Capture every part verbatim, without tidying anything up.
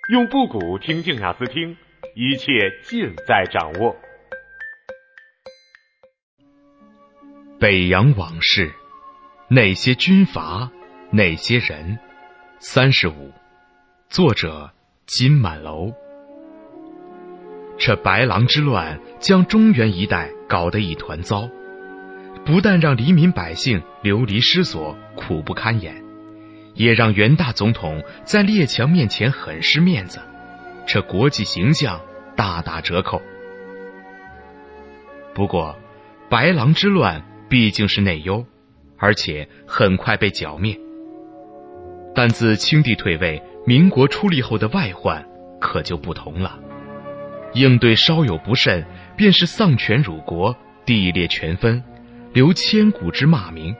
用布谷听静雅思听，一切尽在掌握。 北洋往事，哪些军阀，哪些人？三十五，作者金满楼。这白狼之乱将中原一带搞得一团糟，不但让黎民百姓流离失所，苦不堪言，也让袁大总统在列强面前很失面子，这国际形象大打折扣。不过白狼之乱毕竟是内忧，而且很快被剿灭。但自清帝退位，民国出力后的外患可就不同了，应对稍有不慎，便是丧权辱国，地裂权分，留千古之骂名。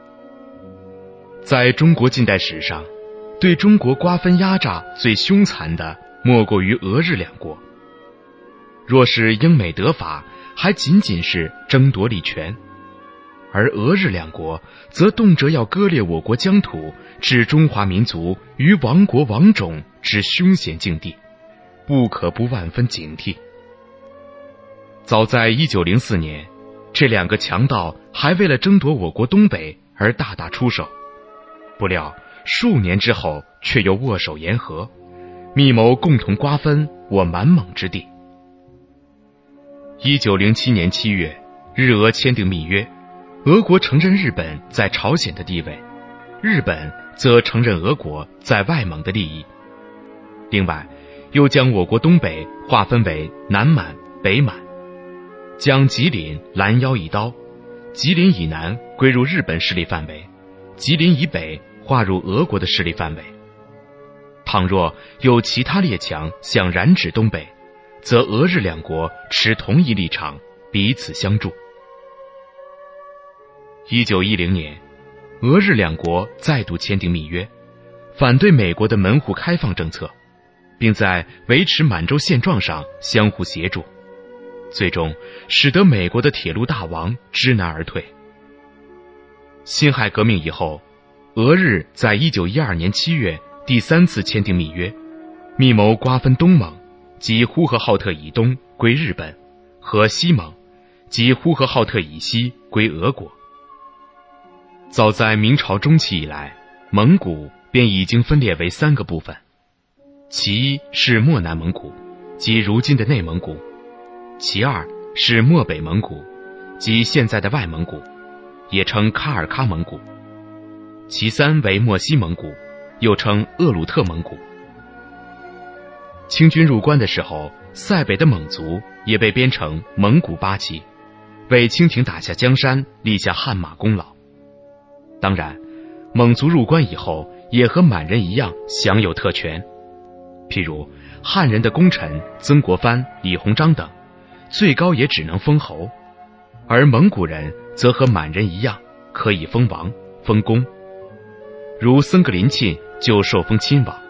在中国近代史上，对中国瓜分压榨最凶残的莫过于俄日两国。若是英美德法，还仅仅是争夺利权，而俄日两国则动辄要割裂我国疆土，置中华民族于亡国亡种之凶险境地，不可不万分警惕。早在一九零四年，这两个强盗还为了争夺我国东北而大打出手，不料数年之后却又握手言和，密谋共同瓜分我满蒙之地。一九零七年七月，日俄签订密约，俄国承认日本在朝鲜的地位，日本则承认俄国在外蒙的利益。另外又将我国东北划分为南满、北满，将吉林拦腰一刀，吉林以南归入日本势力范围，吉林以北划入俄国的势力范围。倘若有其他列强想染指东北，则俄日两国持同一立场，彼此相助。一九一零年，俄日两国再度签订密约，反对美国的门户开放政策，并在维持满洲现状上相互协助，最终使得美国的铁路大王知难而退。辛亥革命以后，俄日在一九一二年七月第三次签订密约，密谋瓜分东蒙及呼和浩特以东归日本，和西蒙及呼和浩特以西归俄国。早在明朝中期以来，蒙古便已经分裂为三个部分，其一是漠南蒙古，即如今的内蒙古；其二是漠北蒙古，即现在的外蒙古，也称喀尔喀蒙古；其三为漠西蒙古，又称鄂鲁特蒙古。清军入关的时候，塞北的蒙族也被编成蒙古八旗，为清廷打下江山立下汗马功劳。当然，蒙族入关以后也和满人一样享有特权，譬如汉人的功臣曾国藩、李鸿章等，最高也只能封侯，而蒙古人则和满人一样，可以封王、封公，如僧格林沁就受封亲王。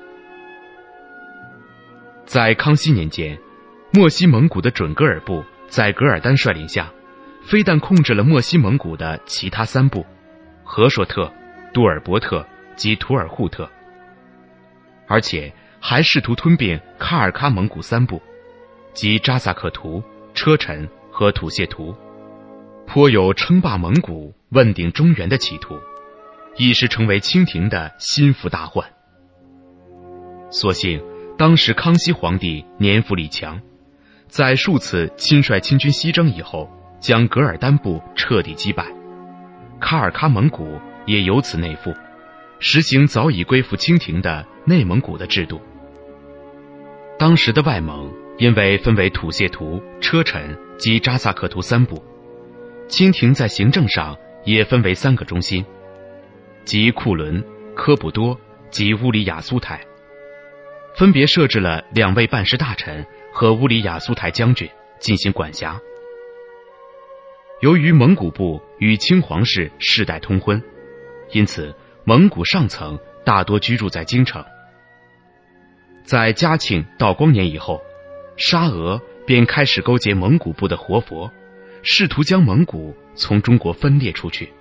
在康熙年间，漠西蒙古的准噶尔部在噶尔丹率领下，非但控制了漠西蒙古的其他三部和硕特、杜尔伯特及图尔扈特，而且还试图吞并喀尔喀蒙古三部，即扎萨克图、车臣和土谢图，颇有称霸蒙古、问鼎中原的企图，一时成为清廷的心腹大患。所幸当时康熙皇帝年富力强，在数次亲率清军西征以后，将噶尔丹部彻底击败，喀尔喀蒙古也由此内附，实行早已归附清廷的内蒙古的制度。当时的外蒙因为分为土谢图、车臣及扎萨克图三部，清廷在行政上也分为三个中心，即库伦、科布多及乌里雅苏台，分别设置了两位办事大臣和乌里雅苏台将军进行管辖。由于蒙古部与清皇室世代通婚，因此蒙古上层大多居住在京城。在嘉庆、道光年以后，沙俄便开始勾结蒙古部的活佛，试图将蒙古从中国分裂出去。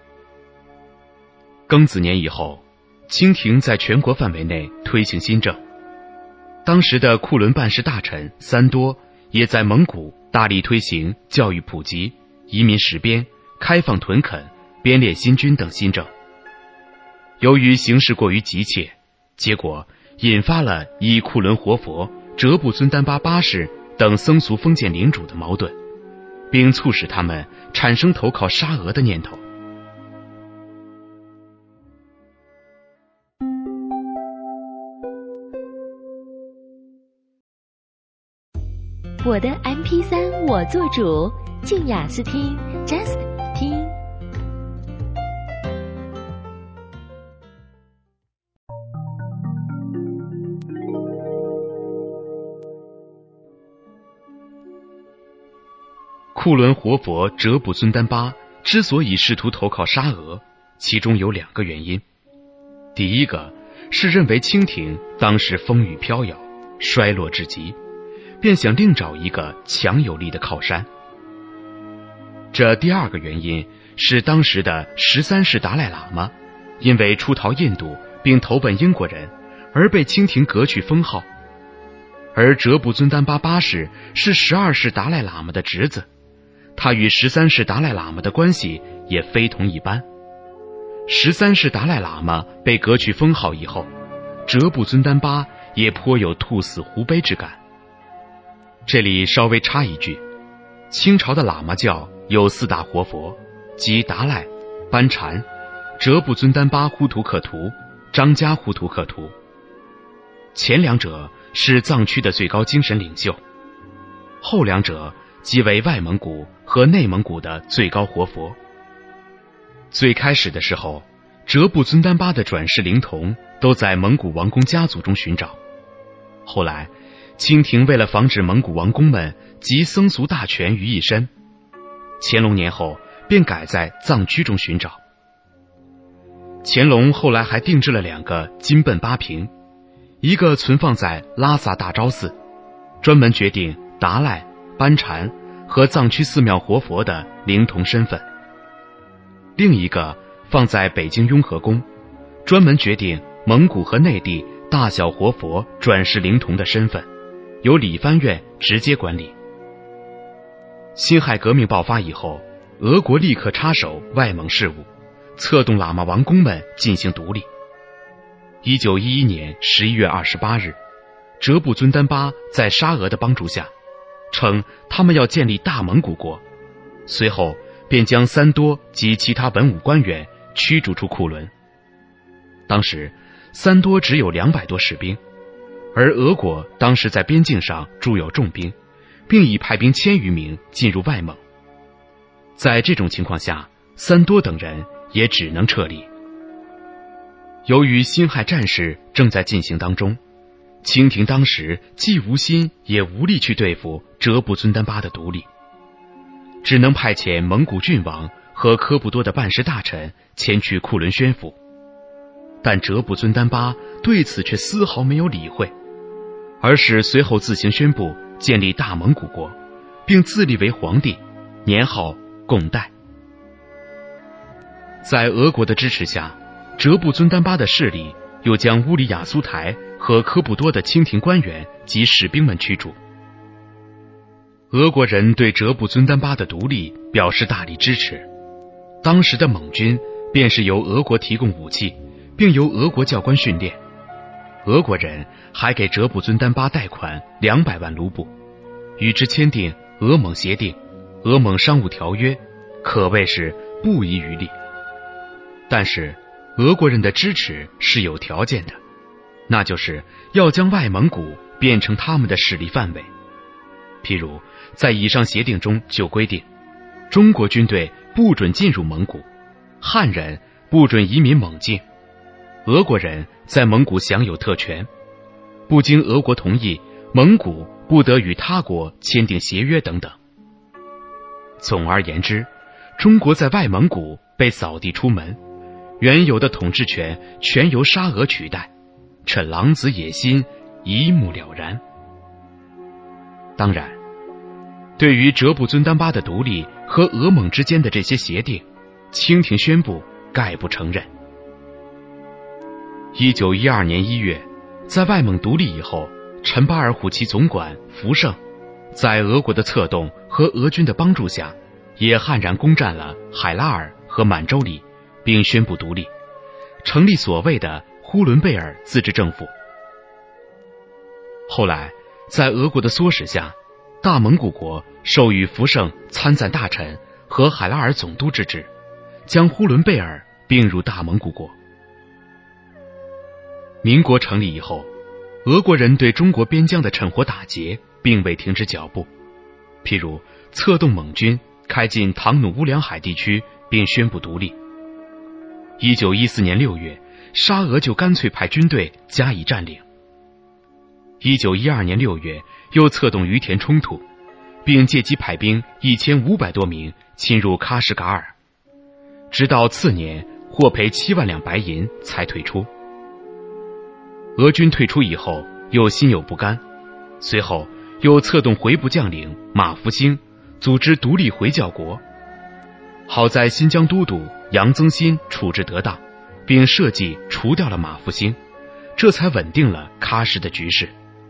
庚子年以后，清廷在全国范围内推行新政， 当时的库伦办事大臣三多也在蒙古大力推行教育普及、移民实边、开放屯垦、编列新军等新政。由于形势过于急切，结果引发了以库伦活佛、哲布尊丹巴八世等僧俗封建领主的矛盾，并促使他们产生投靠沙俄的念头。 我的 M P 三 我做主，静雅思听 Just 听。 库伦活佛哲布尊丹巴之所以试图投靠沙俄，其中有两个原因。第一个是认为清廷当时风雨飘摇，衰落至极，便想另找一个强有力的靠山。这第二个原因是当时的十三世达赖喇嘛因为出逃印度并投奔英国人而被清廷革去封号，而哲布尊丹巴八世是十二世达赖喇嘛的侄子，他与十三世达赖喇嘛的关系也非同一般。十三世达赖喇嘛被革去封号以后，哲布尊丹巴也颇有兔死狐悲之感。这里稍微插一句，清朝的喇嘛教有四大活佛，即达赖、班禅、哲布尊丹巴呼图克图、张家呼图克图。前两者是藏区的最高精神领袖，后两者即为外蒙古和内蒙古的最高活佛。最开始的时候，哲布尊丹巴的转世灵童都在蒙古王公家族中寻找，后来清廷为了防止蒙古王公们集僧俗大权于一身，乾隆年后便改在藏区中寻找。乾隆后来还定制了两个金笨八瓶，一个存放在拉萨大昭寺，专门决定达赖、班禅和藏区寺庙活佛的灵童身份；另一个放在北京雍和宫，专门决定蒙古和内地大小活佛转世灵童的身份，由理藩院直接管理。辛亥革命爆发以后，俄国立刻插手外蒙事务，策动喇嘛王公们进行独立。一九一一年十一月二十八日，哲布尊丹巴在沙俄的帮助下，称他们要建立大蒙古国，随后便将三多及其他文武官员驱逐出库伦。当时三多只有两百多士兵，而俄国当时在边境上驻有重兵，并已派兵千余名进入外蒙。在这种情况下，三多等人也只能撤离。由于辛亥战事正在进行当中，清廷当时既无心也无力去对付哲布尊丹巴的独立，只能派遣蒙古郡王和科布多的办事大臣前去库伦宣抚。但哲布尊丹巴对此却丝毫没有理会，而是随后自行宣布建立大蒙古国，并自立为皇帝，年号贡代。在俄国的支持下，哲布尊丹巴的势力又将乌里雅苏台和科布多的清廷官员及士兵们驱逐。俄国人对哲布尊丹巴的独立表示大力支持，当时的蒙军便是由俄国提供武器，并由俄国教官训练。俄国人还给哲布尊丹巴贷款两百万卢布，与之签订俄蒙协定、俄蒙商务条约，可谓是不遗余力。但是俄国人的支持是有条件的，那就是要将外蒙古变成他们的势力范围。譬如在以上协定中就规定，中国军队不准进入蒙古，汉人不准移民蒙境，俄国人在蒙古享有特权，不经俄国同意，蒙古不得与他国签订协约等等。总而言之，中国在外蒙古被扫地出门，原有的统治权全由沙俄取代，这狼子野心一目了然。当然，对于哲布尊丹巴的独立和俄蒙之间的这些协定，清廷宣布概不承认。一九一二年一月，在外蒙独立以后， 陈巴尔虎旗总管福盛，在俄国的策动和俄军的帮助下，也悍然攻占了海拉尔和满洲里，并宣布独立，成立所谓的呼伦贝尔自治政府。后来在俄国的唆使下，大蒙古国授予福盛参赞大臣和海拉尔总督之职，将呼伦贝尔并入大蒙古国。民国成立以后，俄国人对中国边疆的趁火打劫并未停止脚步，譬如策动蒙军开进唐努乌梁海地区，并宣布独立。一九一四年六月，沙俄就干脆派军队加以占领。一九一二年六月，又策动于田冲突，并借机派兵一千五百多名侵入喀什噶尔，直到次年获赔七万两白银才退出。俄军退出以后，又心有不甘，随后又策动回部将领马福兴组织独立回教国。好在新疆都督杨增新处置得当，并设计除掉了马福兴，这才稳定了喀什的局势。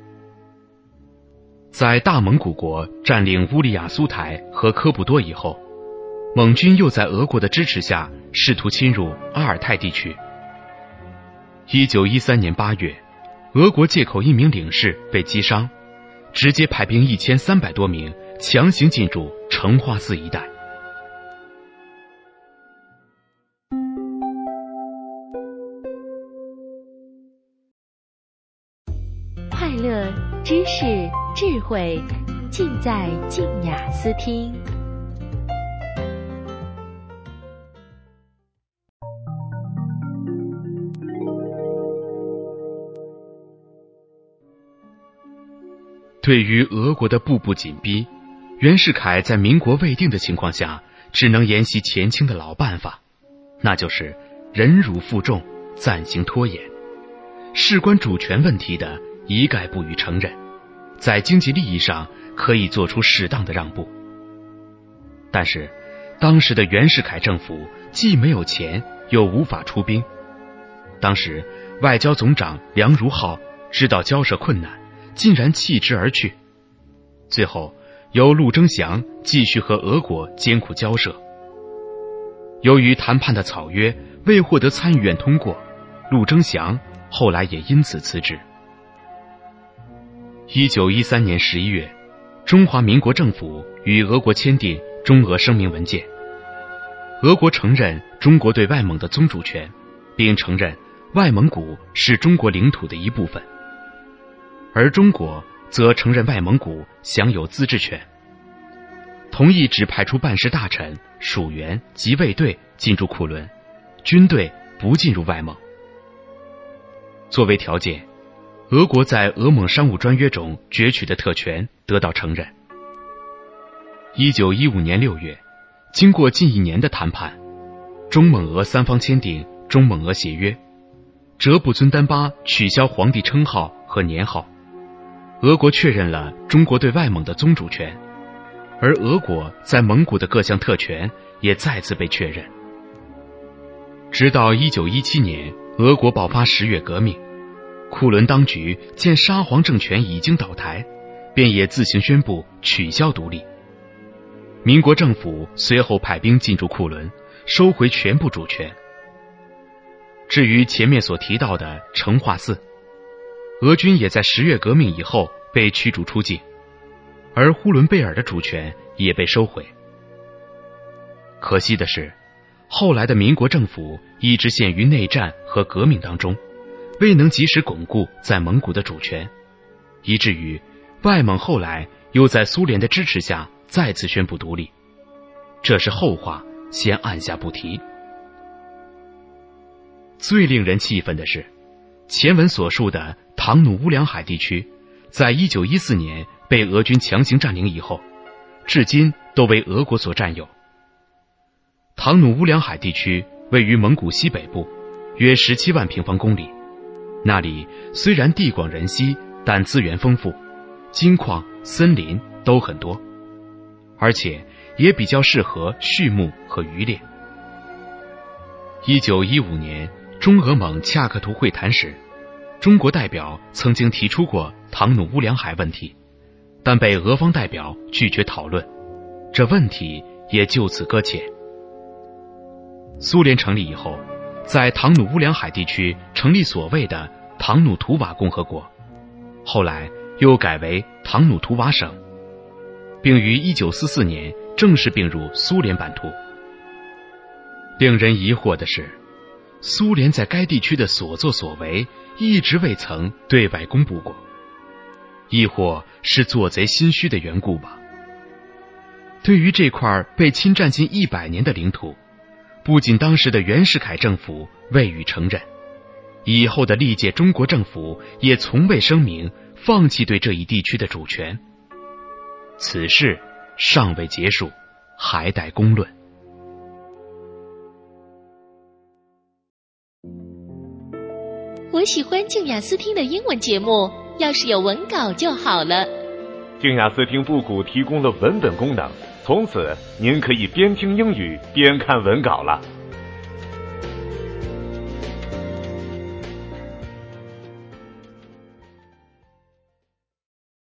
在大蒙古国占领乌里雅苏台和科布多以后，蒙军又在俄国的支持下试图侵入阿尔泰地区。一九一三年八月，俄国借口一名领事被击伤，直接派兵一千三百多名强行进驻成化寺一带。 快乐、知识、智慧，尽在静雅思听。 对于俄国的步步紧逼，袁世凯在民国未定的情况下，只能沿袭前清的老办法，那就是忍辱负重，暂行拖延。事关主权问题的，一概不予承认，在经济利益上可以做出适当的让步。但是当时的袁世凯政府既没有钱，又无法出兵。当时外交总长梁如浩知道交涉困难，竟然弃之而去。最后由陆征祥继续和俄国艰苦交涉。由于谈判的草约未获得参议院通过，陆征祥后来也因此辞职。一九一三年十一月，中华民国政府与俄国签订中俄声明文件，俄国承认中国对外蒙的宗主权，并承认外蒙古是中国领土的一部分，而中国则承认外蒙古享有自治权，同意只派出办事大臣、属员及卫队进驻库伦，军队不进入外蒙。作为条件，俄国在俄蒙商务专约中攫取的特权得到承认。一九一五年六月，经过近一年的谈判，中蒙俄三方签订中蒙俄协约，哲布尊丹巴取消皇帝称号和年号，俄国确认了中国对外蒙的宗主权，而俄国在蒙古的各项特权也再次被确认。直到一九一七年，俄国爆发十月革命，库伦当局见沙皇政权已经倒台，便也自行宣布取消独立。民国政府随后派兵进驻库伦，收回全部主权。至于前面所提到的成化寺，俄军也在十月革命以后被驱逐出境，而呼伦贝尔的主权也被收回。可惜的是，后来的民国政府一直陷于内战和革命当中，未能及时巩固在蒙古的主权，以至于外蒙后来又在苏联的支持下再次宣布独立。这是后话，先按下不提。最令人气愤的是，前文所述的唐努乌梁海地区，在一九一四年被俄军强行占领以后，至今都为俄国所占有。唐努乌梁海地区位于蒙古西北部，约十七万平方公里。那里虽然地广人稀，但资源丰富，金矿、森林都很多，而且也比较适合畜牧和渔猎。一九一五年中俄蒙恰克图会谈时， 中国代表曾经提出过唐努乌梁海问题，但被俄方代表拒绝讨论，这问题也就此搁浅。苏联成立以后，在唐努乌梁海地区成立所谓的唐努图瓦共和国，后来又改为唐努图瓦省，并于一九四四年正式并入苏联版图。令人疑惑的是，苏联在该地区的所作所为一直未曾对外公布过，亦或是做贼心虚的缘故吧。对于这块被侵占近一百年的领土，不仅当时的袁世凯政府未予承认，以后的历届中国政府也从未声明放弃对这一地区的主权。此事尚未结束，还待公论。 我喜欢静雅思听的英文节目，要是有文稿就好了。 静雅思听复古提供了文本功能，从此您可以边听英语边看文稿了。